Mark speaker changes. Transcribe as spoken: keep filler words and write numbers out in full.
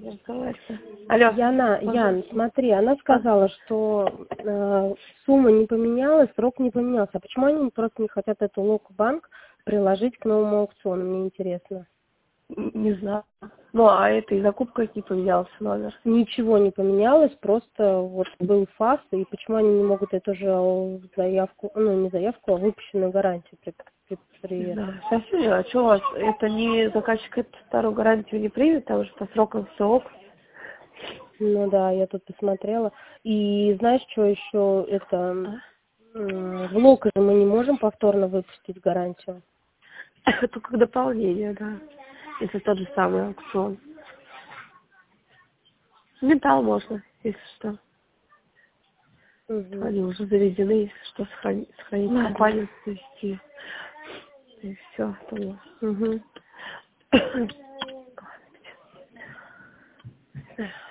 Speaker 1: разговаривать. Алло.
Speaker 2: Яна, Ян, смотри, она сказала, что э, сумма не поменялась, срок не поменялся. А почему они просто не хотят эту локбанк приложить к новому аукциону, мне интересно.
Speaker 1: Не знаю. Ну, а это и закупка не поменялся номер.
Speaker 2: Ничего не поменялось, просто вот был фас, и почему они не могут эту же заявку, ну не заявку, а выпущенную гарантию при, при, при
Speaker 1: Не
Speaker 2: этом.
Speaker 1: знаю. Сейчас я, а что у вас, это не заказчик эту старую гарантию не примет, там уже по срокам все ок.
Speaker 2: Ну да, я тут посмотрела. И знаешь, что еще это,
Speaker 1: А?
Speaker 2: в локаже мы не можем повторно выпустить гарантию.
Speaker 1: Это как дополнение, да. Это тот же самый аукцион. Металл можно, если что.
Speaker 2: Угу.
Speaker 1: Они уже заведены, если что, сохранить, сохранить компанию, завести. И все.
Speaker 2: Угу.